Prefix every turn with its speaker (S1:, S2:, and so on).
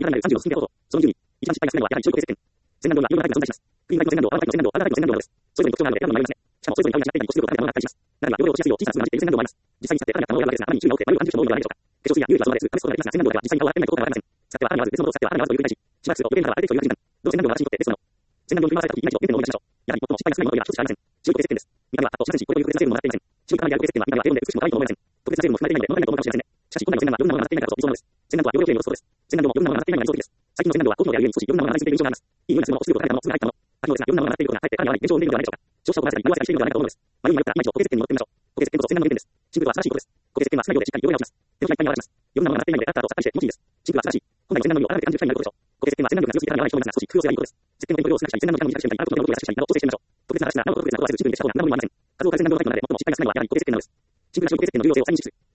S1: らない30の進めたこと。その順位。一番失敗が少ないのはやはり中古接点。洗顔料は有料なタイプの存在します。クリームタイプの洗顔料、アルファタイプの洗顔料、アルファタイプの洗顔料です。それぞれに特徴があるので選ぶのが迷いますね。しかもそれぞれに合うようになっているに個数をかなりのものが対します。ならば、容量をしやすいよう小さな数が混じっている洗顔料もあります。実際に使ってかなり可能であるわけですが、あまりに注意が多くて悪い感じる人も多いのではないでしょうか。化粧水や有利はそうです。試すことができますが、洗顔料では実際に顔は当たり前と効果がありません。使っては腹に合わず、別のものを使っては腹に合わずという繰り返し。しばらくすると余計ながら当ててきてどの洗顔料が私にとってベストなの。洗顔料に振り回された時、いまいちの原点を思い出しましょう。やはり最も失敗が少ないものといえば一つしかありません。中古接点です。見た目はパッとしませんし、これという特別な成分ももらっていません。白いカーメリアル接点は見た目は低温で美しくも可愛いと思いません。特別な成分も含まれていないので物足りないと思うかもしれませんね。しかし、本来の洗顔はいろんなものが混ざっていないからこそ理想なのです。洗顔とは容量きれいに戻すことです。洗顔料もいろんなものが混ざっていないのが理想的です。最近の洗顔料は高機能であるゆえに少しいろんなものが混ざりすぎている印象があります。いい匂いがするもの、欲することがないもの、すぐ入ったもの。秋のですが、いろんなものが混ざっていることがかえって体に悪い現象を生んでいるのではないでしょうか。消費者を困らせたり、色あせたりしているのではないかと思うのです。迷いに迷ったら今一度固形接点に戻ってみましょう。固形接点と洗顔の原点です。シンプルは素晴らしいことです。固形接点は少ない量でしっかり汚れを落ちます。手のひらいっぱいに泡立ちます。いろんなものが混ざっていないのでカッターとさっぱりして気持ちいいです。シンプルは素晴らしい。本来の洗顔料を洗われて感じる機会になることでしょう。固形接点は洗顔料が強すぎて体に合わない人もいますが、少し工夫をすればいいことです。接点の勉強をしなくしたり、洗顔の時間を短くしたり、洗顔のことを優しくしたり、などを調整してみましょう。特別な話なら、なお特別なことはせず、シンプルにした方が何もいりません。数を変える洗顔料のタイプの中で最も失敗が少ないのはやはり固形接点の量です。シンプルな白固形接点の重要性を再認識する。